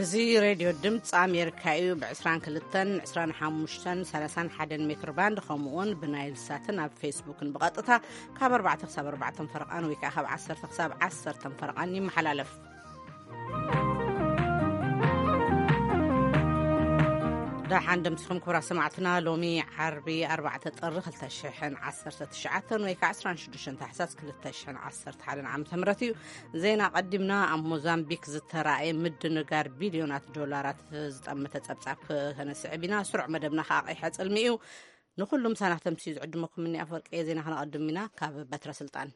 زي راديو دمت أمريكايو بعسران كلتن عسران حاموشتن سلسان حدن ميكروباند خمون بنايل ساتن أب فيسبوك بقطتها كاب 4 فرقان ويكا خاب 10 فرقان محلالف دا حندمتكم كورا سمعتنا لومي عربي 4 طرخ التشحن 10 ويكا 16 تحساس كل التشحن 10 حالنا عام تمرتي زينا قدمنا أم موزامبيك زترائي مد نقار بليونات دولارات زتأمت تبصعب هنسعبنا سرع مدبنا خاقي حاج المئو نخلهم سنة تمسيز عدمكم مني أفرق إيه زينا خنا قدمنا كاب بتر سلطان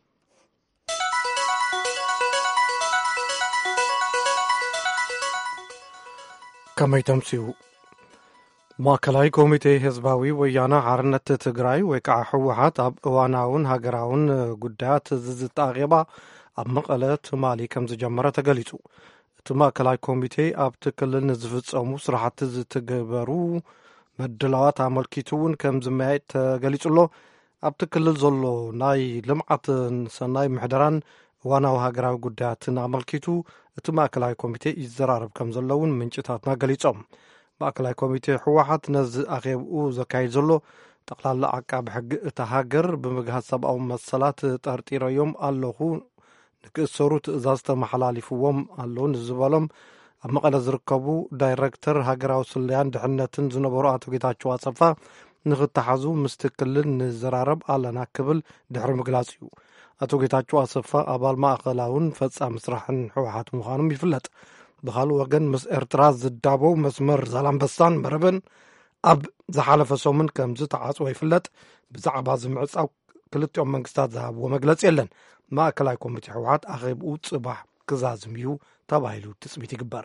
كما يتمسيو ማዕከላዊ ኮሚቴ ህዝባዊ ወያነ ሓርነት ትግራይ ወይ ከዓ ሕወሓት ኣብ እዋናውን ሃገራውን ጉዳያት ዝጣቐባ ኣብ መቐለ ትማሊ ከም ዝጀመረ ተገሊጹ። እቲ ማዕከላዊ ኮሚቴ ኣብቲ ክልል ንዝፍጸሙ ስራሕቲ ዝትገበሩ መድላዋት ኣመልኪቱ እውን ከም ዝመያየጥ ተገሊጹሎ። ኣብቲ ክልል ዘሎ ናይ ልምዓትን ሰናይ ምሕደራን እዋናዊ ሃገራዊ ጉዳያትን ኣመልኪቱ እቲ ማዕከላዊ ኮሚቴ ይዘራረብ ከም ዘሎ እውን ምንጭታትና ገሊጾም። ማዕከላዊ ኮሚቴ ሕወሓት ነዚ ኣኼብኡ ዘካይድ ዘሎ ጠቕላላ ዓቃቢ ሕጊ እታ ሃገር ብምግሃዝ ሰብኣዊ መሰላት ጠርጢረዮም ኣለኹ ንክእሰሩ ትእዛዝ ተመሓላሊፍዎም ኣለዉ ንዝበሎም ኣብ መቐለ ዝርከቡ ዳይረክተር ሃገራዊ ስልያን ድሕነትን ዝነበሩ ኣቶ ጌታቸው ኣጸፋ ንኽተሓዙ ምስቲ ክልል ንዘራረብ ኣለና ክብል ድሕሪ ምግላጽ እዩ። ኣቶ ጌታቸው ኣጸፋ ኣባል ማእኸላውን ፈጻሚ ስራሕን ሕወሓት ምዃኖም ይፍለጥ። ብኻልእ ወገን ምስ ኤርትራ ዝዳበው መስመር ዛላምበሳን መረብን ኣብ ዝሓለፈ ሰሙን ከም ዝተዓጽወ ይፍለጥ። ብዛዕባ ዝምዕጻው ክልቲኦም መንግስታት ዝሃብዎ መግለጺ የለን። ማእከላዊ ኮሚቴ ሕወሓት ኣኼብኡ ጽባሕ ክዛዝም እዩ ተባሂሉ ትጽቢት ይግበር።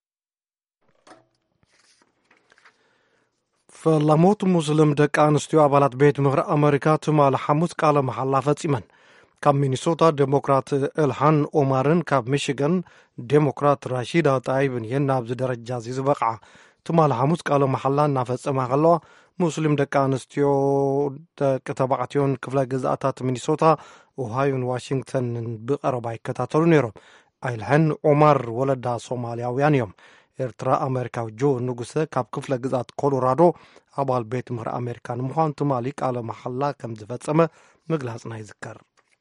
ፈላሞት ሙስሊም ደቂ ኣንስትዮ ኣባላት ቤት ምኽሪ ኣሜሪካ ትማሊ ሐሙስ ቃለ መሓላ ፈጺመን። ካብ ሚኒሶታ ዴሞክራት ኤልሃን ኦማርን ካብ ሚሽገን ዴሞክራት ራሺዳ ጣይብን የን ናብዚ ደረጃ እዚ ዝበቕዓ ትማሊ ሐሙስ ቃለ መሓላ እናፈጸማ ከለዋ ሙስሊም ደቂ ኣንስትዮ ደቂ ተባዕትዮን ክፍለ ግዝኣታት ሚኒሶታ ኦሃዮን ዋሽንግተንን ብቐረባ ይከታተሉ ነይሮም። ኤልሃን ኦማር ወለዳ ሶማልያውያን እዮም። ኤርትራ ኣሜሪካዊ ጆ ንጉሰ ካብ ክፍለ ግዝኣት ኮሎራዶ ኣባል ቤት ምኽሪ ኣሜሪካ ንምዃኑ ትማሊ ቃለ መሓላ ከም ዝፈጸመ ምግላጽና ይዝከር።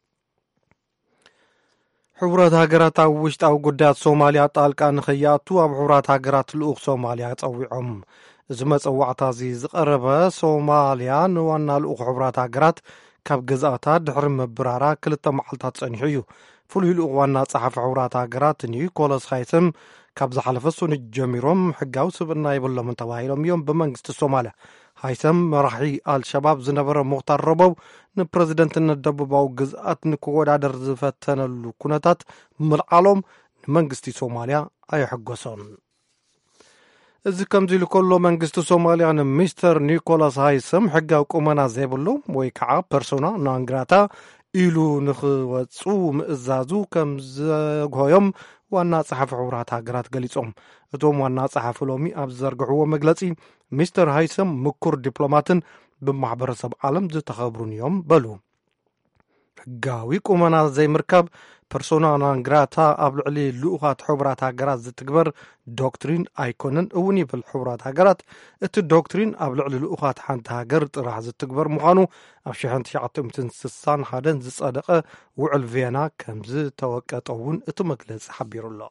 ሕቡራት ሃገራት ኣብ ውሽጣዊ ጉዳያት ሶማልያ ጣልቃ ንኸይኣቱ ኣብ ሕቡራት ሃገራት ልኡኽ ሶማልያ ጸዊዖም። እዚ መጸዋዕታ እዚ ዝቐረበ ሶማልያ ንዋና ልኡኽ ሕቡራት ሃገራት ካብ ገዛእታ ድሕሪ ምብራራ 2 መዓልታት ጸኒሑ እዩ። ፍሉይ ልኡኽ ዋና ጸሓፊ ሕቡራት ሃገራት ኒኮላስ ሃይሰም ካብ ዝሓለፈ ሰኑት ጀሚሮም ሕጋዊ ስብዕና የብሎምን ተባሂሎም እዮም ብመንግስቲ ሶማልያ። ሃይሰም መራሒ አልሸባብ ዝነበረ ሙኽታር ረቦው ንፕረዚደንትነት ደቡባዊ ግዝኣት ንክወዳደር ዝፈተነሉ ኩነታት ምልዓሎም ንመንግስቲ ሶማልያ ኣይሕጎሶን። እዚ ከምዚ ኢሉ ከሎ መንግስቲ ሶማልያ ንሚስተር ኒኮላስ ሃይሰም ሕጋዊ ቁመና ዘይብሎም ወይ ከዓ ፐርሶና ናን ግራታ ኢሉ ንኽወፁ ምእዛዙ ከም ዘግሆዮም ዋና ጸሓፊ ሕቡራት ሃገራት ገሊጾም። እቶም ዋና ጸሓፊ ሎሚ ኣብ ዘርግሕዎ መግለጺ ሚስተር ሃይሰም ምኩር ዲፕሎማትን ብማሕበረሰብ ዓለም ዝተኸብሩን እዮም በሉ። ሕጋዊ ቁመና ዘይምርካብ ፐርሶና ናን ግራታ ኣብ ልዕሊ ልኡኻት ሕቡራት ሃገራት ዝትግበር ዶክትሪን ኣይኮነን እውን ይብል ሕቡራት ሃገራት። እቲ ዶክትሪን ኣብ ልዕሊ ልኡኻት ሓንቲ ሃገር ጥራሕ ዝትግበር ምዃኑ ኣብ 1961 ዝጸደቐ ውዕል ቪየና ከም ዝተወቀጠ እውን እቲ መግለጺ ሓቢሩ ኣሎ።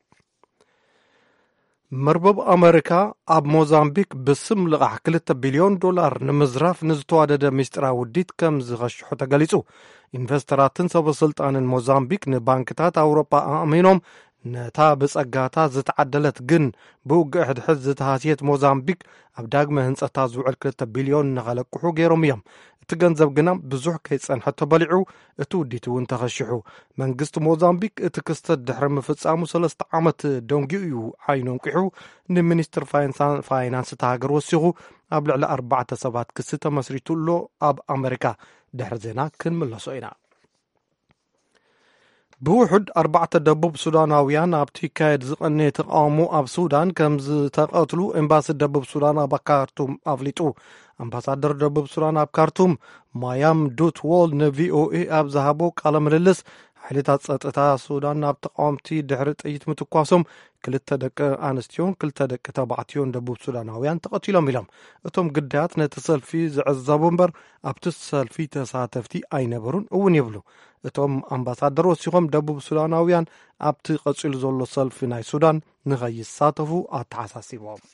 መርበብ ኣሜሪካ ኣብ ሞዛምቢክ ብስም ልቓሕ $2 ቢልዮን ንምዝራፍ ንዝተዋደደ ምስጢራዊ ውዲት ከም ዝኸሽሑ ተገሊጹ። ኢንቨስተራትን ሰበስልጣንን ሞዛምቢክ ንባንክታት ኣውሮጳ ኣእሚኖም ነታ ብጸጋታ ዝተዓደለት ግን ብውግእ ሕድሕድ ዝተሃስየት ሞዛምቢክ ኣብ ዳግመ ህንጸታ ዝውዕል $2 ቢልዮን ንኸለቅሑ ገይሮም እዮም። እቲ ገንዘብ ግና ብዙሕ ከይጸንሐ ተበሊዑ እቲ ውዲት እውን ተኸሽሑ። መንግስቲ ሞዛምቢክ እቲ ክስተት ድሕሪ ምፍጻሙ 3 ዓመት ደንጊኡ እዩ ዓይኑ እንቂሑ ንሚኒስትር ፋይናንስ ተሃገር ወሲኹ ኣብ ልዕሊ 4 ሰባት ክሲ ተመስሪቱሎ ኣብ ኣሜሪካ ድሕሪ ዜና ክንምለሶ ኢና። ብውሕድ 4 ደቡብ ሱዳናውያን ኣብቲ ይካየድ ዝቐነየ ተቃውሞ ኣብ ሱዳን ከም ዝተቐትሉ ኤምባሲ ደቡብ ሱዳን ኣብ ካርቱም ኣፍሊጡ። ኣምባሳደር ደቡብ ሱዳን ኣብ ካርቱም ማያም ዱት ዎል ንቪኦኤ ኣብ ዝሃቦ ቃለ ምልልስ ሓይልታት ጸጥታ ሱዳን ናብ ተቃወምቲ ድሕሪ ጥይት ምትኳሶም 2 ደቂ ኣንስትዮን 2 ደቂ ተባዕትዮን ደቡብ ሱዳናውያን ተቐቲሎም ኢሎም እቶም ግዳያት ነቲ ሰልፊ ዝዕዘቡ እምበር ኣብቲ ሰልፊ ተሳተፍቲ ኣይነበሩን እውን ይብሉ። እቶም ኣምባሳደር ወሲኾም ደቡብ ሱዳናውያን ኣብቲ ቀፂሉ ዘሎ ሰልፊ ናይ ሱዳን ንኸይሳተፉ ኣተሓሳሲቦም።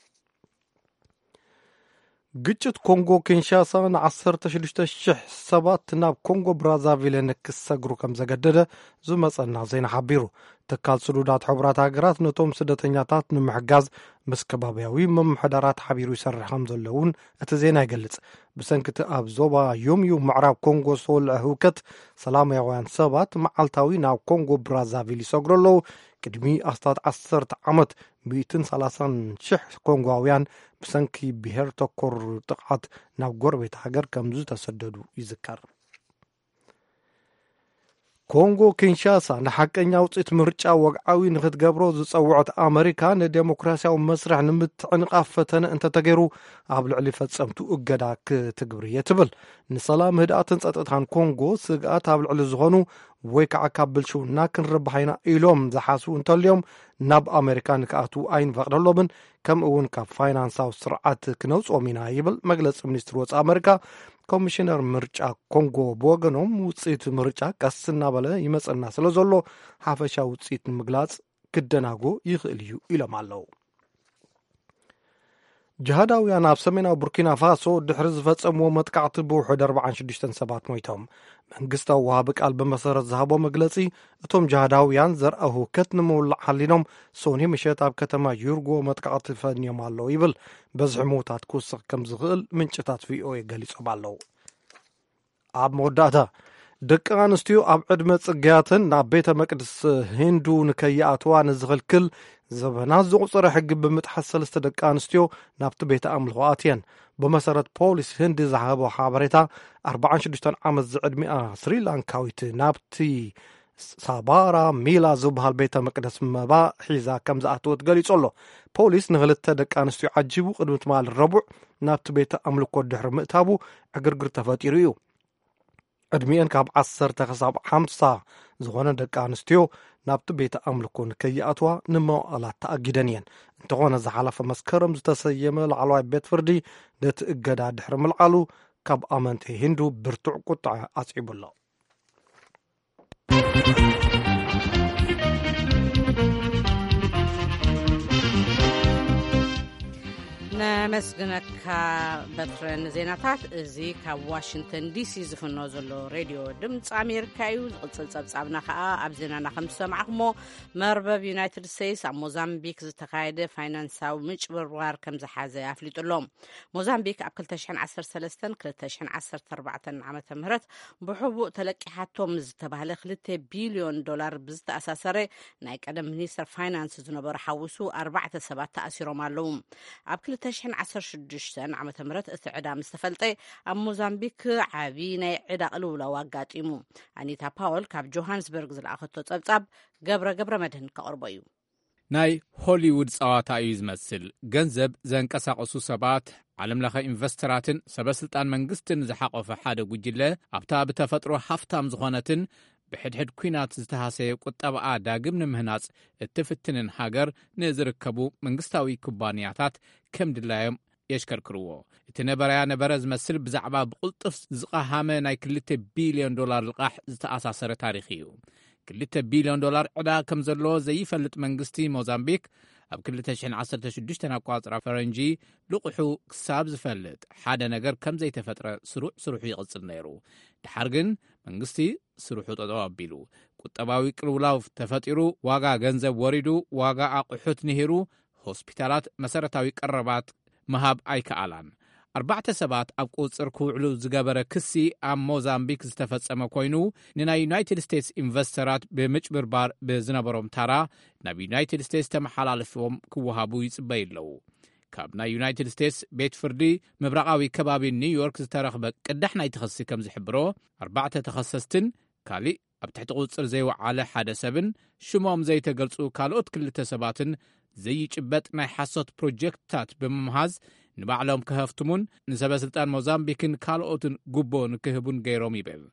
ግጭት ኮንጎ ኪንሻሳ ን16,000 ሰባት ናብ ኮንጎ ብራዛቪል ንክሰግሩ ከም ዘገደደ ዝመፀና ዜና ሓቢሩ። ትካል ስሉዳት ሕቡራት ሃገራት ነቶም ስደተኛታት ንምሕጋዝ ምስ ከባብያዊ መምሕዳራት ሓቢሩ ይሰርሕ ከም ዘለውን እቲ ዜና ይገልጽ። ብሰንኪቲ ኣብ ዞባ ዮምዩ ምዕራብ ኮንጎ ዝተወልዐ ህውከት ሰላማውያን ሰባት መዓልታዊ ናብ ኮንጎ ብራዛቪል ይሰግሩ ኣለዉ። ቅድሚ ኣስታት 10 ዓመት 130,000 ኮንጓውያን ብሰንኪ ብሄር ተኮር ጥቕዓት ናብ ጎረቤት ሃገር ከም ዝተሰደዱ ይዝከር። ኮንጎ ኪንሻሳ ንሓቀኛ ውፅኢት ምርጫ ወግዓዊ ንኽትገብሮ ዝፀውዖት ኣሜሪካ ንዴሞክራሲያዊ መስርሕ ንምትዕንቃፍ ፈተነ እንተተገይሩ ኣብ ልዕሊ ፈጸምቱ እገዳ ክትግብር እየ ትብል። ንሰላም ህድኣትን ጸጥታን ኮንጎ ስግኣት ኣብ ልዕሊ ዝኾኑ ወይ ከዓ ካብ ብልሽውና ክንርባሕ ኢና ኢሎም ዝሓስቡ እንተልዮም ናብ ኣሜሪካ ንክኣትዉ ኣይንፈቕደሎምን ከምኡ እውን ካብ ፋይናንሳዊ ስርዓት ክነውፅኦም ኢና ይብል መግለፂ ሚኒስትሪ ወፃኢ ኣሜሪካ። ኮሚሽነር ምርጫ ኮንጎ ብወገኖም ውፅኢት ምርጫ ቀስ እናበለ ይመፀና ስለ ዘሎ ሓፈሻ ውፅኢት ንምግላጽ ክደናጎ ይኽእል እዩ ኢሎም ኣለዉ። ጅሃዳውያን ኣብ ሰሜናዊ ቡርኪና ፋሶ ድሕሪ ዝፈጸምዎ መጥቃዕቲ ብውሕድ 46 ሰባት ሞይቶም። መንግስታዊ ወሃቢ ቃል ብመሰረት ዝሃቦ መግለጺ እቶም ጅሃዳውያን ዘርአ ህውከት ንምውላዕ ሓሊኖም ሶኒ ምሸት ኣብ ከተማ ዩርጎ መጥቃዕቲ ፈንዮም ኣለዉ ይብል። በዝሒ ሞታት ክውስኽ ከም ዝኽእል ምንጭታት ቪኦኤ ገሊጾም ኣለዉ። ኣብ መወዳእታ ደቂ ኣንስትዮ ኣብ ዕድመ ጽግያትን ናብ ቤተ መቅደስ ሂንዱ ንከይኣትዋ ንዝኽልክል ዘበናት ዝቝፅረ ሕጊ ብምጥሓስ 3 ደቂ ኣንስትዮ ናብቲ ቤተ ኣምልኾ ኣትየን። ብመሰረት ፖሊስ ህንዲ ዝሃቦ ሓበሬታ 46 ዓመት ዝዕድሚኣ ስሪላንካዊት ናብቲ ሳባራ ሚላ ዝበሃል ቤተ መቅደስ መባ ሒዛ ከም ዝኣተወት ገሊጹ ኣሎ። ፖሊስ ን2 ደቂ ኣንስትዮ ዓጂቡ ቅድሚ ትማል ረቡዕ ናብቲ ቤተ ኣምልኮ ድሕሪ ምእታቡ ዕግርግር ተፈጢሩ እዩ። ዕድሚአን ካብ 10 ክሳብ 50 ዝኾነ ደቂ ኣንስትዮ ናብቲ ቤተ ኣምልኮ ንከይኣትዋ ንመዋእላት ተኣጊደን እየን። እንተኾነ ዝሓለፈ መስከረም ዝተሰየመ ላዕለዋይ ቤት ፍርዲ ነቲ እገዳ ድሕሪ ምልዓሉ ካብ ኣመንቲ ሂንዱ ብርቱዕ ቁጣዕ ኣጽዒቡ ኣሎ። ነመስግነካ በትረን ዜናታት እዚ ካብ ዋሽንግተን ዲሲ ዝፍኖ ዘሎ ሬድዮ ድምፂ ኣሜሪካ እዩ። ዝቕፅል ጸብጻብና ከዓ ኣብ ዜናና ከም ዝሰማዕኹሞ መርበብ ዩናይትድ ስቴትስ ኣብ ሞዛምቢክ ዝተካየደ ፋይናንሳዊ ምጭብርባር ከም ዝሓዘ ኣፍሊጡሎም። ሞዛምቢክ ኣብ 2013-2014 ዓ ም ብሕቡእ ተለቂሓቶም ዝተባህለ $2 ቢልዮን ብዝተኣሳሰረ ናይ ቀደም ሚኒስተር ፋይናንስ ዝነበሩ ሓዊሱ 4 ሰባት ተኣሲሮም ኣለዉ። ኣብ 2016 ዓ ም እቲ ዕዳ ምስ ተፈልጠ ኣብ ሞዛምቢክ ዓቢ ናይ ዕዳ ቅልውላው ኣጋጢሙ። ኣኒታ ፓወል ካብ ጆሃንስበርግ ዝለኣኸቶ ጸብጻብ ገብረ መድህን ከቕርቦ እዩ። ናይ ሆሊውድ ጸዋታ እዩ ዝመስል። ገንዘብ ዘንቀሳቐሱ ሰባት ዓለምለኸ ኢንቨስተራትን ሰበስልጣን መንግስትን ዝሓቆፈ ሓደ ጉጅለ ኣብታ ብተፈጥሮ ሃፍታም ዝኾነትን ብሕድሕድ ኩናት ዝተሃሰየ ቁጠባኣ ዳግም ንምህናጽ እትፍትንን ሃገር ንዝርከቡ መንግስታዊ ኩባንያታት ከም ድላዮም የሽከርክርዎ። እቲ ነበረ ዝመስል ብዛዕባ ብቕልጡፍ ዝቐሃመ ናይ $2 ቢልዮን ልቓሕ ዝተኣሳሰረ ታሪኽ እዩ። $2 ቢልዮን ዕዳ ከም ዘለዎ ዘይፈልጥ መንግስቲ ሞዛምቢክ ኣብ 2016 ኣቋጽራ ፈረንጂ ልቑሑ ክሳብ ዝፈልጥ ሓደ ነገር ከም ዘይተፈጥረ ስሩዕ ይቕጽል ነይሩ። ድሓር ግን መንግስቲ ስሩሑ ጠጠው ኣቢሉ ቁጠባዊ ቅልውላው ተፈጢሩ፣ ዋጋ ገንዘብ ወሪዱ፣ ዋጋ ኣቑሑት ንሂሩ፣ ሆስፒታላት መሰረታዊ ቀረባት መሃብ ኣይከኣላን። 4 ሰባት ኣብ ቁፅር ክውዕሉ ዝገበረ ክሲ ኣብ ሞዛምቢክ ዝተፈጸመ ኮይኑ ንናይ ዩናይትድ ስቴትስ ኢንቨስተራት ብምጭብርባር ብዝነበሮም ታራ ናብ ዩናይትድ ስቴትስ ተመሓላልፎም ክወሃቡ ይጽበዩ ኣለዉ። ካብ ናይ ዩናይትድ ስቴትስ ቤት ፍርዲ ምብራቃዊ ከባቢ ኒውዮርክ ዝተረኽበ ቅዳሕ ናይ ተኸሲ ከም ዝሕብሮ 4 ተኸሰስትን ካሊእ ኣብ ትሕቲ ቁፅር ዘይወዓለ ሓደ ሰብን ሽሞም ዘይተገልጹ ካልኦት 2 ሰባትን ዘይጭበጥ ናይ ሓሶት ፕሮጀክትታት ብምምሃዝ ንባዕሎም ክህፍትሙን ንሰበስልጣን ሞዛምቢክን ካልኦትን ጉቦ ንክህቡን ገይሮም ይብል።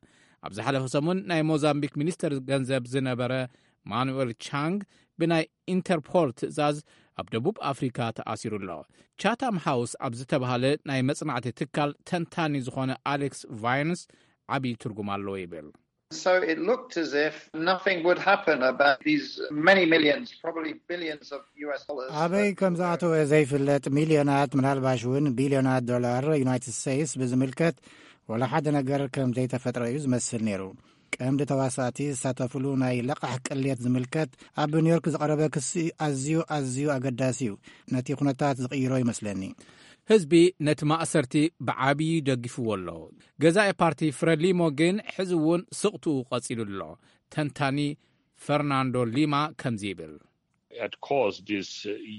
ኣብዚ ሓለፈ ሰሙን ናይ ሞዛምቢክ ሚኒስተር ገንዘብ ዝነበረ ማኑኤል ቻንግ ብናይ ኢንተርፖል ትእዛዝ ኣብ ደቡብ ኣፍሪካ ተኣሲሩ ኣሎ። ቻታም ሃውስ ኣብ ዝተባሃለ ናይ መጽናዕቲ ትካል ተንታኒ ዝኾነ ኣሌክስ ቫይንስ ዓብዪ ትርጉም ኣለዎ ይብል። So it looked as if nothing would happen about these many millions, probably billions of US dollars. አበይ ከምዛኣተወ ዘይፍለጥ ሚልዮናት ምናልባሽ እውን ቢልዮናት ዶላር ዩናይትድ ስቴትስ ብዝምልከት ወላ ሓደ ነገር ከም ዘይተፈጥረ እዩ ዝመስል ነይሩ። ቀምዲ ተዋሳእቲ ዝሳተፍሉ ናይ ለቃሕ ቅልየት ዝምልከት ኣብ ኒውዮርክ ዝቐረበ ክሲ ኣዝዩ ኣገዳሲ እዩ። ነቲ ኩነታት ዝቕይሮ ይመስለኒ። ህዝቢ ነቲ ማእሰርቲ ብዓብዪ ደጊፍዎ ኣሎ። ገዛኢ ፓርቲ ፍረሊሞ ግን ሕዚ እውን ስቕትኡ ቐጺሉ ኣሎ። ተንታኒ ፈርናንዶ ሊማ ከምዚ ይብል። It caused this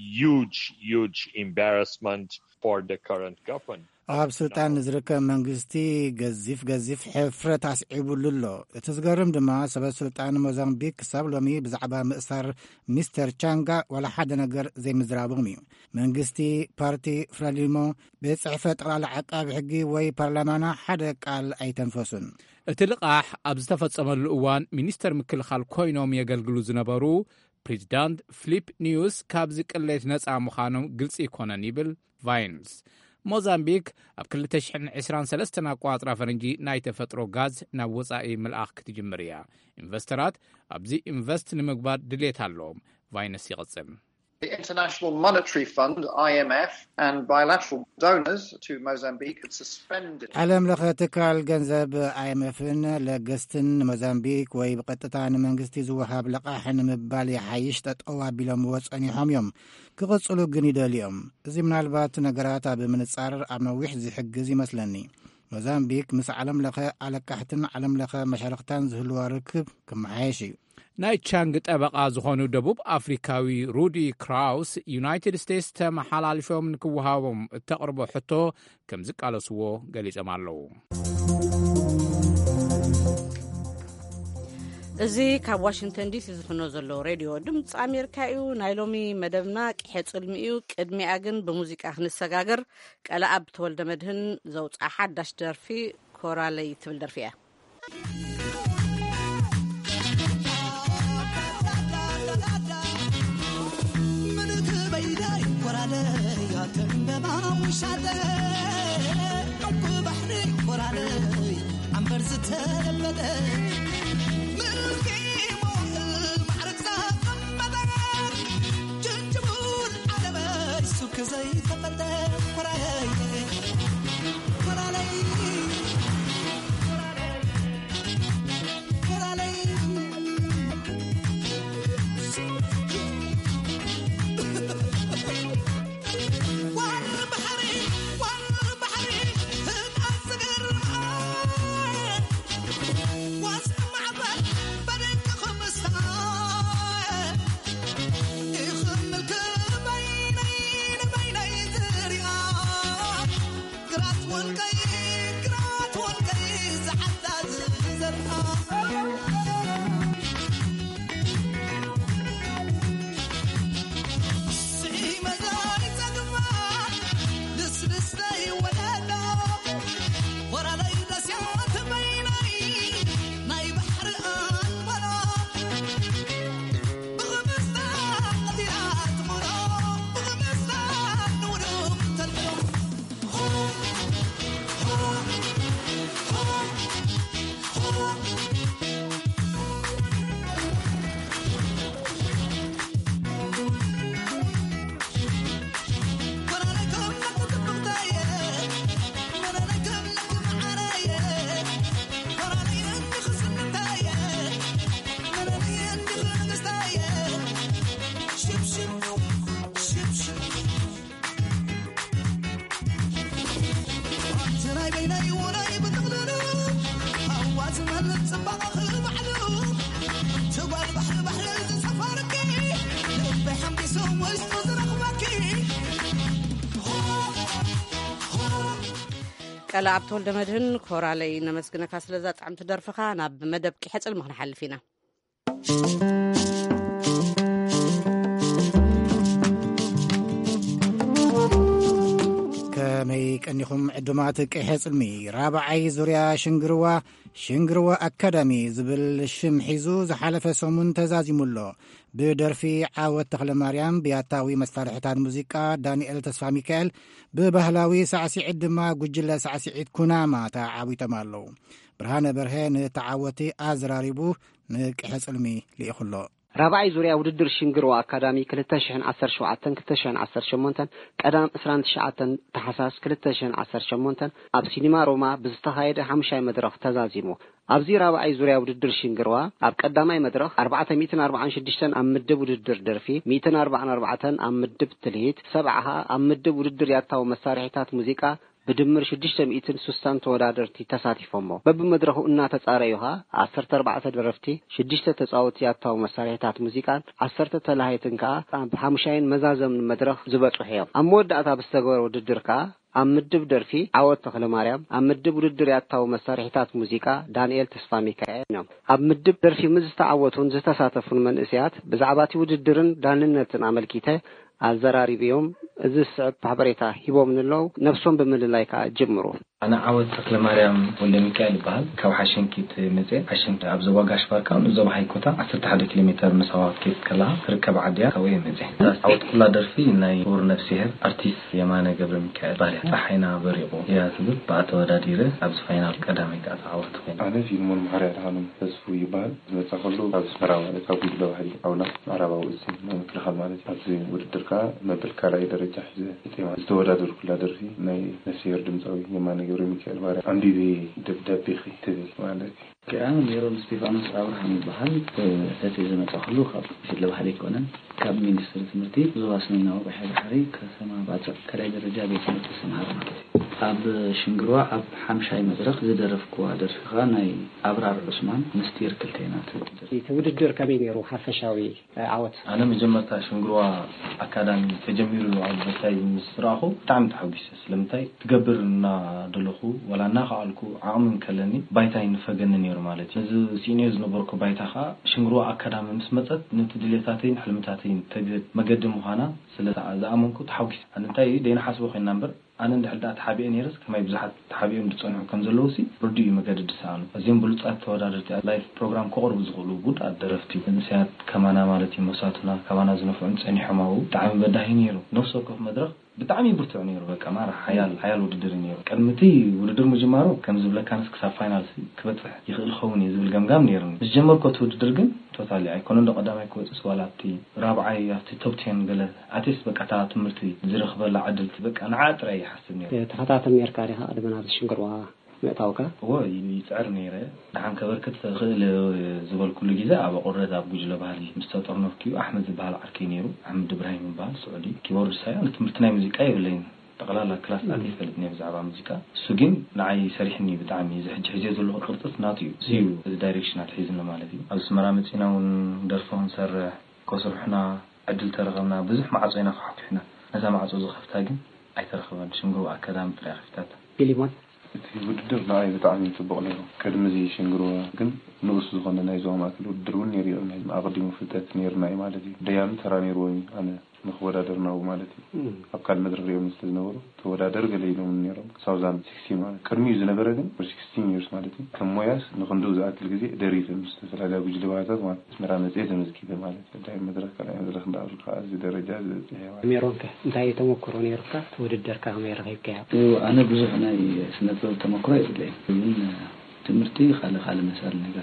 huge embarrassment for the current government. ኣብ ስልጣን ዝርከብ መንግስቲ ገዚፍ ሕፍረት ኣስዒቡሉ ኣሎ። እቲ ዝገርም ድማ ሰበት ስልጣን ሞዛምቢክ ክሳብ ሎሚ ብዛዕባ ምእሳር ሚስተር ቻንጋ ዋላ ሓደ ነገር ዘይምዝራቦም እዩ። መንግስቲ ፓርቲ ፍራሊሞ ብጽሕፈት ጠቕላላ ዓቃቢ ሕጊ ወይ ፓርላማና ሓደ ቃል ኣይተንፈሱን። እቲ ልቓሕ ኣብ ዝተፈጸመሉ እዋን ሚኒስተር ምክልኻል ኮይኖም የገልግሉ ዝነበሩ ፕሬዚዳንት ፊሊፕ ኒዩስ ካብዚ ቅሌት ነፃ ምዃኖም ግልፂ ይኮነን ይብል ቫይንስ። ሞዛምቢክ ኣብ 2023 ኣቋፅራ ፈረንጂ ናይ ተፈጥሮ ጋዝ ናብ ወፃኢ ምልኣኽ ክትጅምር እያ። ኢንቨስተራት ኣብዚ ኢንቨስት ንምግባር ድሌት ኣለዎም። ቫይነስ ይቕጽል። The International Monetary Fund, IMF, and bilateral donors to Mozambique had suspended. ዓለም ለኸ ትካል ገንዘብ IMFን ለገስትን ሞዛምቢክ ወይ ብቐጥታ ንመንግስቲ ዝወሃብ ለቓሕን ምባል የሓይሽ ጠጠው ኣቢሎም ወጸኒሖም እዮም። ክቕጽሉ ግን ይደልዮም። እዚ ምናልባት ነገራት ኣብ ምንጻር ኣብ ነዊሕ ዝሕግዝ ይመስለኒ። ሞዛምቢክ ምስ ዓለም ለኸ ኣለቃሕትን ዓለም ለኸ መሻርክታን ዝህልዋ ርክብ ክመሓየሽ እዩ። ናይ ቻንግ ጠበቓ ዝኾኑ ደቡብ ኣፍሪካዊ ሩዲ ክራውስ ዩናይትድ ስቴትስ ተመሓላልፎም ንክወሃቦም እተቕርቦ ሕቶ ከም ዝቃለስዎ ገሊፆም ኣለዉ። እዚ ካብ ዋሽንግተን ዲሲ ዝፍኖ ዘሎ ሬድዮ ድምፂ ኣሜሪካ እዩ። ናይ ሎሚ መደብና ቅሐ ጽልሚ እዩ። ቅድሚኣ ግን ብሙዚቃ ክንሰጋገር ቀላኣብ ተወልደ መድህን ዘውፅኣ ሓዳሽ ደርፊ ኮራለይ ትብል ደርፊ እያ። ቀላኣብ ተወልደ መድህን ኮራለይ ነመስግነካ ስለዛ ጣዕምቲ ደርፍኻ ናብ መደብ ቅሐ ጽልሚ ክንሓልፍ ኢና። ከመይ ቀኒኹም ዕዱማት ቅሐ ጽልሚ ራብዓይ ዙርያ ሽንግርዋ አካዳሚ ዝብል ሽም ሒዙ ዝሓለፈ ሰሙን ተዛዚሙሎ ብደርፊ ዓወት ተክለ ማርያም ብያታዊ መሳርሕታት ሙዚቃ ዳንኤል ተስፋ ሚካኤል ብባህላዊ ሳዕሲዒት ድማ ጉጅለ ሳዕሲዒት ኩናማ ተዓዊቶም ኣለዉ ብርሃነ በርሀ ንተዓወቲ ኣዝራሪቡ ንቅሐ ጽልሚ ልኢኹሎ ራብዓይ ዙርያ ውድድር ሽንግርዋ አካዳሚ 2017-2018 ቀዳም 29 ታሕሳስ 2018 ኣብ ሲኒማ ሮማ ብዝተኻየደ 5 መድረኽ ተዛዚሙ ኣብዚ ራብዓይ ዙርያ ውድድር ሽንግርዋ ኣብ ቀዳማይ መድረኽ 446 ኣብ ምድብ ውድድር ደርፊ 144 ኣብ ምድብ ትልሂት 70 ኣብ ምድብ ውድድር ያታው መሳርሒታት ሙዚቃ بدمر 660 ተወዳደርቲ ተሳቲፎሞ በብመድረኹ እና ተጻረዩሃ 14 ደረፍቲ 6 ተጻወቲ ያታው መሳርሒታት ሙዚቃን 10 ተላሃይትን ከ ብ50 መዛዘም መድረኽ ዝበጽሑ እዮም ኣብ መወዳእታ ብስተገበረ ውድድር ከ ኣብ ምድብ ደርፊ ዓወት ተክለ ማርያም ኣብ ምድብ ውድድር ያታው መሳርሒታት ሙዚቃ ዳንኤል ተስፋ ሚካኤል ነው ኣብ ምድብ ደርፊ ምዝተዓወቱን ዝተሳተፉን መንእስያት ብዛዕባቲ ውድድርን ዳንነትን አመልኪተ አዘራሪቢዮም እዝስ ባሕበሬታ ሂቦም ንለው ነፍሶም በመልላይ ካ ጀምሩ أنا عاود تكل مريم ولا ميكائيل بحال كاو حشين كيت مزي حشين عبد زواجاش باركاون زو هاي كوتا 11 كيلومتر مسافة كيت كلها ركب عديا كوي مزي عاود كل درفي ناي فور نفسه ارتيست يمانه قبل ميكائيل بالي حينا بريقو يا سبب بعد وداديره عبد فاينال قدامي قاعد عاود انا في مول محرر حالم تسفو يبال متخلو عبد سمراو على كابي لو هي اونا عرباو اسم متخل مالتي عبد ودركا مبلكا لا درجه حزه استودادر كل درفي ناي نسير دمزاوي يمانه قبل ميكائيل باري عندي دبدبي خيتي مالك كأنا ميرون ستيفانوس أبراهام بحال تتزم تخلو خب مثل لو حالي كونن كاب مينستر تمرتي زواسنينا وبحال حري كسما بعد كلاي درجه بيت تسمع اب شنغروا اب حمشاي مدرخ زدرفكو ادرخا ناي ابرار عثمان مستير كلتينات يتوددر كبيرو حفشاوي عوت انا مجمرتا شنغروا اكاديمي تجميرو على بتاي مسراخو تعم تحويس لمتاي تقبرنا دلخو ولا ناخالكو عام كلني بايتاي نفغنن ير مالتي از سينيز نبركو بايتاخا شنغروا اكاديمي مسمطت نتدليتاتين حلمتاتين تجد مقدم مهانا سلازا امنكو تحويس انتاي دينا حسبو خينا نمبر أنا ندحلت حبيبي نيرس كما يبزحت حبيبي نتصنع كم زلوسي بردي مجدد سان أزين بلوت أتوارد لايف برنامج كورب زغلو بود أدرفتي بنسيات كمان مالتي مساتنا كمان زنف عند سني حماو تعم بدهين يرو نفسه كف مدرك بتعمي برتعني يرو كمان حيال ودرني يرو كلمتي ودر مجمارو كم زبلا كان سكسا فاينال كبتح يخل خوني زبل جمجام نيرو الجمر كوت ودرجن توتالي أيكون ده قدامي كوت سوالاتي رابعي في توب 10 قال أتيس بك أتعاط مرتي زرخ بلا عدلت بك أنا عاطري حسني تحتات ميركاريها أدمنا بالشنقروا متاوكا هو يسعرني ره دحان كبركت خل زبل كل جزاء ابو قرد ابو جله بالي مستوطرنا كيو احمد البال عركينيرو احمد ابراهيم البال سعودي كيبورد سايون تمرتنا موسيقى يبلين تقلالا كلاس ادي فلتني بزعبا موسيقى سوغين نعي سريحني بتعمي زحج حجاز له قرطس ناطيو زيو الدايركشنات حيزنا مالتي از مرامتنا وندرفون سر كسرحنا عدل ترغبنا بزح معصينا خفنا هذا معصو زخفتاغن اي ترخبن شنغو اكاديم ترخفتات بيليمون ودر ناي بتاعني تبقى كدمزي شنغروا كن نوس زغنا نايزو ما كل ودرون يري ما اقدموا في تنير ناي مالتي ديام تراني روي انا مخودادرنا مالتي ابقال مدرغيو مستنورو تودادر غلينو منيرو ساوزان 16 مال كرمي زنبره ግን 16 years مالتي كموياس نخندو زاكل غزي دريت مستفلا بوجل بايتات مال مرامت يزمزكي مالتي داي مدرك لا مدرك داول خاص درجه ميرونك انتي تمكرون يركا توددركا ميرغيكا انا بزحنا سنتو تمكرو يدلي من تمرتي خاله مسار ነገር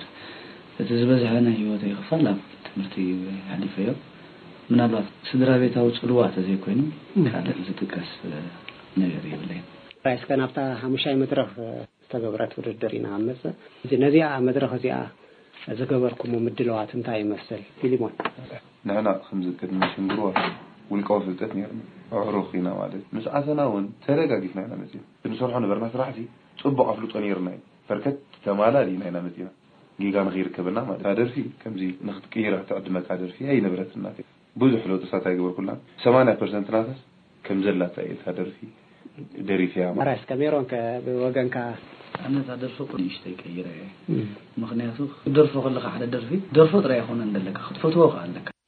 ተዝበዛና ህይወት ይخفላ ትምርቲ ያዲፈዮ ምናልባት ስድራ ቤታው ጽልዋት እዚህ ኮይኑ ካለ ዝጥቀስ ነገር ይብለኝ ራይስ ከናፍታ 50 መድረኽ ተገብራት ውድድሪና አመጽ እነዚያ መድረኽ እዚያ ዘገበርኩም ምድለዋት እንታይ ይመስል ፊሊሞን ናና خمس ቅድም ሽንግሮ ውልቀው ፍልጠት ነርና አውሮኺና ማለት መስዓሰናውን ተረጋግፍና ማለት ነው እንሰርሖ ነበርና ስራሕቲ ጽቡቕ አፍልጦ ነርና በርከት ተማላሊ ናይና መጥና ጊጋን غير كبنا ما تادرفي كمزي نخت قيره تقدم كادرفي اي نبرتنا بوزح لو تساتا يغبر كلها 80% ناس كم زلات اي تادرفي دري فيها ما راس كاميرون كوغنكا انا تادرفو كل شيء كيره مخنياتو درفو خلخ على درفي درفو طرا يكون عندك خطفتو قالك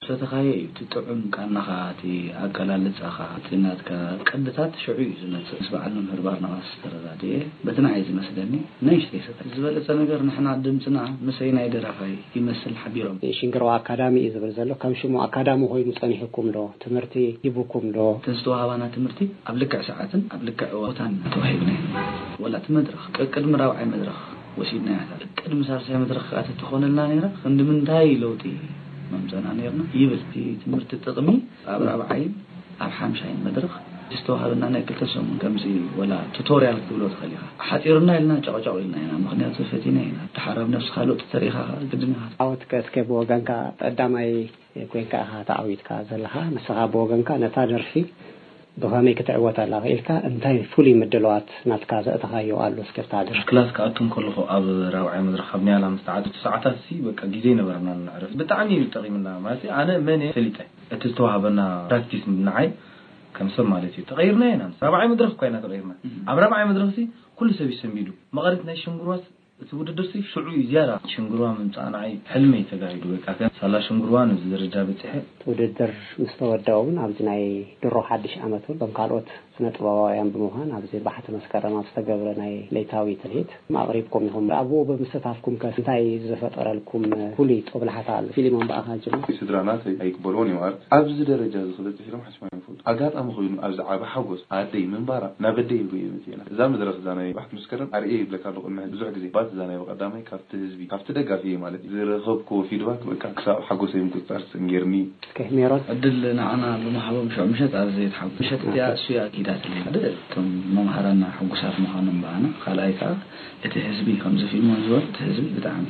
ستخاي تطعم كأنخاتي أكلال لتسخات إنك قدتات شعوي زمت سبعلهم هربارنا واستردادي بتنا عايز مسلني نيش تيسات زبالة سنقر نحن عدمتنا مسينا يدرخاي يمثل حبيرهم شنقروا أكادامي إذا بزلو كم شمو أكادامو هوي مصانيحكم له تمرتي يبوكم له تنستوها وانا تمرتي أبلكع ساعات أبلكع وطن توحيبنا ولا تمدرخ قدم راوعي مدرخ وسيدنا يعتال قدم سارسي مدرخ تتخون لنا نيرا خند من داي لوتي ممزنا نيرنا يبل في تمرت التطمي أبرع عين أرحم شاين مدرخ استوها لنا نكتسم كمزي ولا توتوريال كبلوت خليها حتيرنا لنا جعجع لنا هنا مغنيات فتينا هنا تحرم نفس خالوت تاريخها قدمها أوت كسكب وجنكا قدامي كوينكا هتعويد كازلها مسخا بوجنكا نتاجر في بهامي كتعوت على غيرك انتي فولي مدلوات ناتكازا تخايو قالو سكرتادر كلاس كاتم كله اب راوعي مدرخبني على مستعد ساعات سي بقى غيزي نبرنا نعرف بتعني يتقيمنا ماشي انا مني فليته اتستوعبنا براكتيس منعي كم سم مالتي تغيرنا هنا راوعي مدرخ كاينه تغيرنا اب راوعي مدرخسي كل سبي سميدو مغارتنا شنغروات توددرسي شعوي زياره شنغروا من صانعي حلمي تغايدو بقى سالا شنغروان درجه بتحي توددر مستوداون ابزناي درو حدش امتو بمقالوت سنطباوያን بمهان ابزي بحث مسكرنا استغبرناي ليتاوي تلهيت مغربكم هم ابو بمستافكم كسنتاي زفطرلكم كلي طبلحات فيلمون باخاجم سدرانات ايقبلوني وارد ابز درجه زخلت فيلم حسما يفوت اغاطم خوين ابز عبا حوس عادي من بارا نبدي بيمتينا اذا مدرس زاناي بحث مسكرن ارئي بلكالو قلنا بزح غزي بات زاناي وقدامي كافت حزبي كافت دغافي مالتي زرخبكو فيدباك بقى كساب حقوسي متطرس انجرني كهميرات ادلنا انا بمحبم شو مشت ازيت حق مشت يا سويا كيدات لي كم ممهرنا حقوسات مخانم بانا خلايكا اتحزبي خمس في منزور تحزبي بتاعمي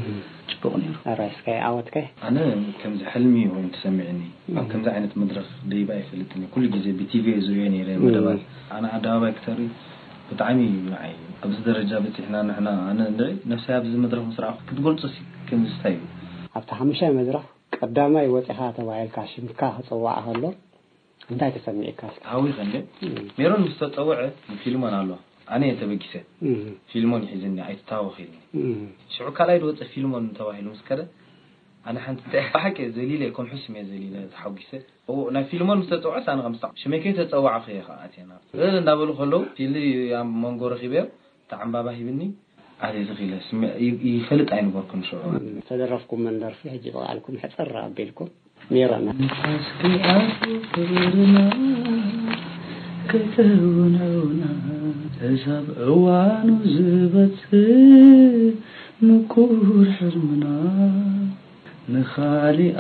تبغني رايسكاي اوتكاي انا كم حلمي وين تسمعني كم عينت مدرخ ديباي فلتني كل جزء بي تي في زويني ري مدبا انا ادابا كتري بتعمي معي ابز درجه بتحنا نحنا انا نفسي ابز مدرخ مسرع كتقولصي كم زستاي ابتا حمشاي مدرخ قدامي وصيحه تبعيل كاشمكا صواعه له انتي تسمعك هاوي خنده ميرون مستطوع فيلمون الله انا يتبكيسه فيلمون يحزني ايتاوخيني شعو كلاي دوت فيلمون تواهيلو مسكره انا حنت حكي زليله يكون حسم يا زليله تحوكيسه او نا فيلمون مستطوع انا 5 شميكه تطوع فيها خاتينا ندابلو خلو فيلي يا مونغور خيبر تاع بابا هيبني علي زغيله يفلط عين بركم شو تدرفكم من درفي هجي عليكم حصر ابيلكم ميرانا كتونونا حساب عوانو زبت نكور حرمنا نخالي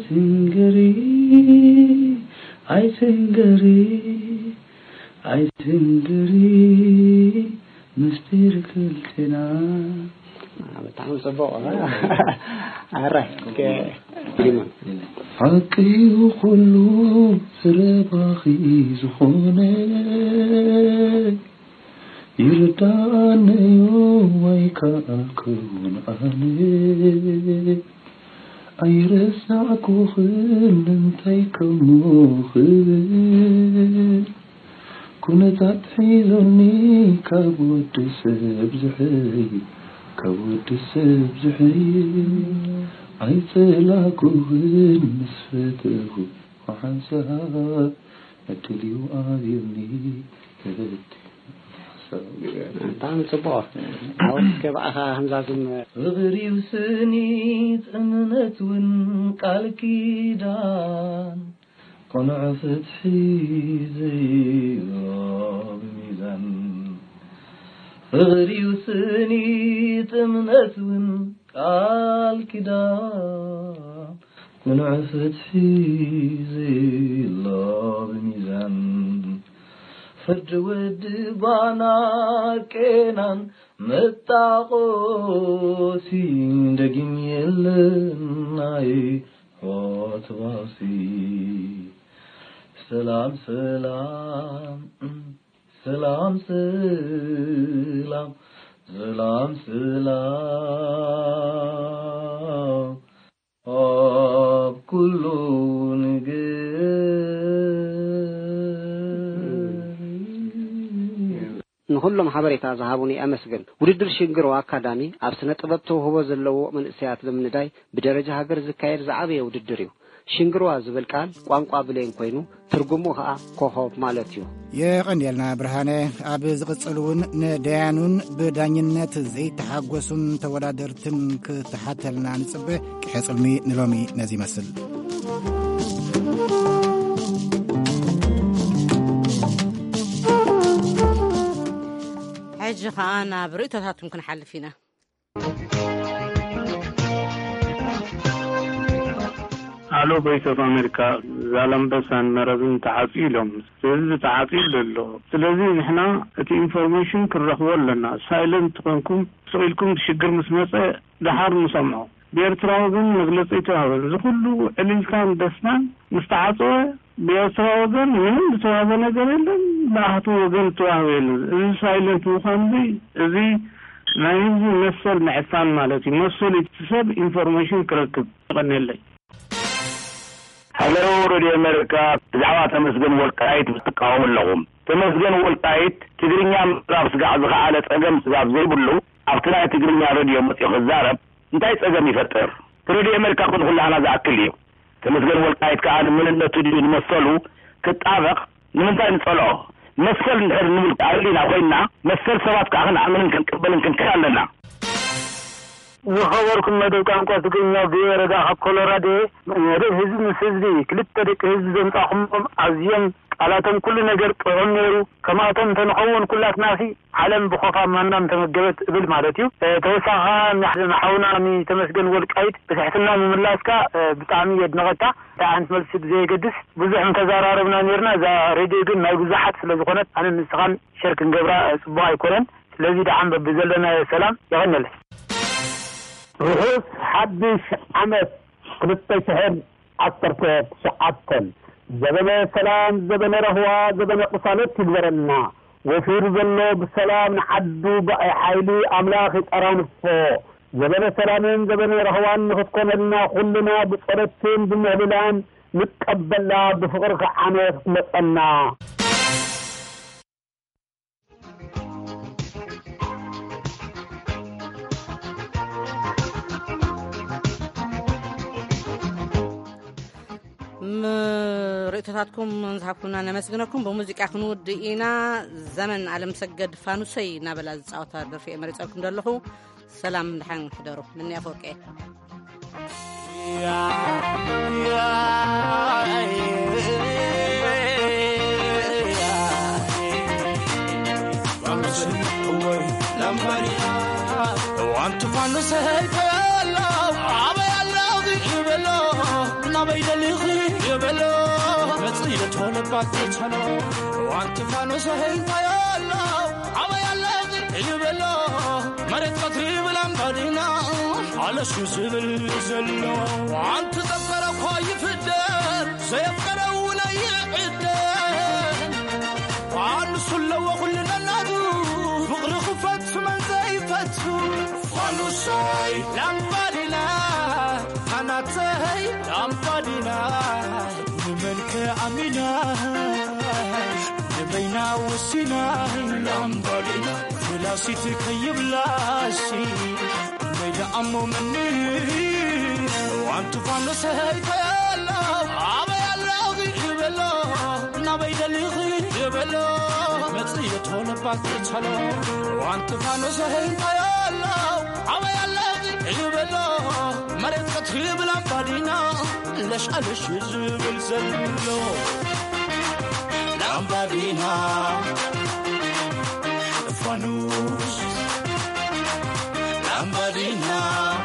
عيتنقري مستير كلتنا بتعمل صباح عراي كلمة حقي وقلوب سرباخي زخوني يرداني ويكاكون آني أيرسعكو خل انتيكمو خل كنت تحيزني كابود سبزحي كود السبزحي عيتلاكو نسفته وحنسها أتليو آذيني كذبتي تعمل صباح عاوز كبعها همزازم غري وسنيت أمنت ونقال كيدان قنع فتحي زي بميزان غري وسنيت أمنت ونقال كيدان قنع فتحي زي بميزان فرد ودبانا كينان متاقوسي دقين يلناي واتواسي سلام سلام سلام سلام سلام سلام أب كله نخلهم حبريتا ذهبوني أمسجن ودر شنجروا أكاديمي أبسنة طببته هو زلوا من سيات لمنداي بدرجة هجر زكاير زعبية ودريو ሽንግርዋ ዝብል ቃል ቋንቋ ብሌን ኮይኑ ትርጉሙ ከዓ ኮኸብ ማለት እዩ። የቀንዴልና ብርሃነ ኣብ ዝቕጽልውን ንደያኑን ብዳኝነት ዘይተሓጐሱን ተወዳደርትን ክትሓተልና ንጽበ ቅሕጽልሚ ንሎሚ ነዚ ይመስል ሕጂ ከዓ ናብ ርእቶታቱም ክንሓልፍ ኢና። አሎ ቮይስ ኦፍ አሜሪካ ዛላምበሳን መረብን ተዓፂሎም ስለዚ ተዓፂሉ ኣሎ። ስለዚ ንሕና እቲ ኢንፎርሜሽን ክንረኽቦ ኣለና። ሳይለንት ኮንኩም ስኢልኩም ትሽግር ምስ መፀ ድሓር ንሰምዖ ብኤርትራ ወገን መግለፂ ተዋህበን ዝኩሉ ዕልልታን ደስታን ምስ ተዓፅወ ብኤርትራ ወገን ምንም ዝተዋህበ ነገር የለን፣ ብኣህቱ ወገን ተዋህበ የለን። እዚ ሳይለንት ምዃኑ እዚ ናይ ህዝቢ መሰል ምዕፋን ማለት እዩ። መሰል ሰብ ኢንፎርሜሽን ክረክብ ይቀኒለይ። ሄሎ ሬዲዮ አሜሪካ ብዛዕባ ተመስገን ወልቃይት ብትቃወሙ ኣለኹም። ተመስገን ወልቃይት ትግርኛ ምዕራፍ ስጋዕ ዝኸኣለ ፀገም ስጋብ ዘይብሉ ኣብቲ ናይ ትግርኛ ሬድዮ መፂኡ ክዛረብ እንታይ ፀገም ይፈጥር? ሬድዮ አሜሪካ ኩላህና ዝኣክል እዩ። ተመስገን ወልቃይት ከዓ ንምንነቱ ድዩ ንመሰሉ ክጣበቕ ንምንታይ ንፀልኦ? መሰል እንድሕር ንብል ኣርሊና ኮይና መሰል ሰባት ከዓ ክንኣምንን ክንቅበልን ክንክእል ኣለና። ዝኸበርኩም መደብ ቋንቋ ትግርኛ ብረዳ ካብ ኮሎራዶ መደብ ህዝቢ ምስ ህዝቢ ክልተ ደቂ ህዝቢ ዘምፃኹም ኣዝዮም ቃላቶም ኩሉ ነገር ጥዑም ነይሩ። ከማቶም ተንኸውን ኩላትናሲ ዓለም ብኾፋ ማናም ተመገበት እብል ማለት እዩ። ተወሳኻ ንሓውና ተመስገን ወልቃይት ብትሕትና ምምላስካ ብጣዕሚ የድነቐካ። ታዓንት መልሲ ብዘየገድስ ብዙሕ ተዘራረብና ነርና። እዛ ሬድዮ ግን ናይ ብዙሓት ስለ ዝኾነት ኣነ ንስኻን ሸርክ ንገብራ ጽቡቕ ኣይኮነን። ስለዚ ደዓም በብዘለና ሰላም ይቐነለ ርሑስ ሓድሽ ዓመት 2019 ዘበነ ሰላም ዘበነ ረህዋ ዘበነ ቁሳለት ይግበረልና ወፊሩ ዘሎ ብሰላም ንዓዱ ብኣይ ሓይሊ ኣምላኽ ይጠራንፎ ዘበነ ሰላምን ዘበነ ረህዋን ንኽትኮነልና ኩልና ብጸሎትን ብምህልላን ንቀበላ ብፍቕሪ ዓመት መጸና ርእቶታትኩም ንዝሃብኩና ነመስግነኩም። ብሙዚቃ ክንውድእ ኢና። ዘመን ኣለምሰገድ ፋኑሰይ እናበላ ዝፃወታ ደርፊ መሪፀልኩም ዘለኹ ሰላም ድሓን ክደሩ ምንያ ፈርቀ ዋንቱ ፋኑሰይ بيدلخ يبلو مصيده تولبات تشلو وانت فانوس هيتا يالله عبا يالله يبلو مرت قطري بلان بدينا على شو سبل زلو وانت تفكر خايف الدار سيفكرون يعدن وعن سلو وكلنا نادو فقر خفت من زيفتو فانوساي لامبالينا أنا تهي لامبالينا نملك أمينا نبينا وسينا لامبالينا فلاسيتي كيب لاسي ميدا أمو مني وانتو فانوس هيتا يالله عبا يالله يبلو نبيدا لغي يبلو مصيده تولبات تشلو وانتو فانوس هيتا يالله عبا يالله يبلو مرت قطري بلان بادينا لش ألش يزبل زلو لامبادينا فانوس لامبادينا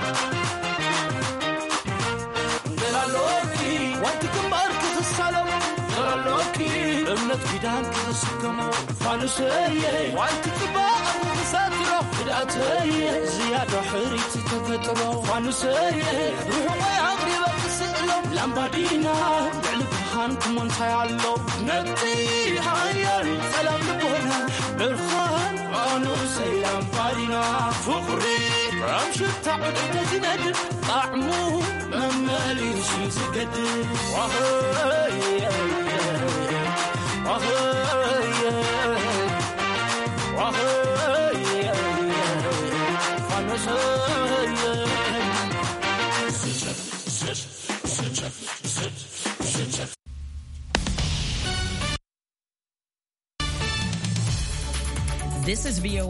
دلالوكي وانتكم بارك السلام دلالوكي امنت بدان كسكمو فانوسي وانتكم بارك ساترو بداتي زيادة حريت تفترو فانوسي روحوا يا عمري بقسئلو لامبادينا بعلبهان كمان تيالو نبتي هايال سلام لبونا برخان فانوسي لامبادينا فقري رمشت تعود تزند طعمو ممالي شي زقدر وهي وهي This is VOA.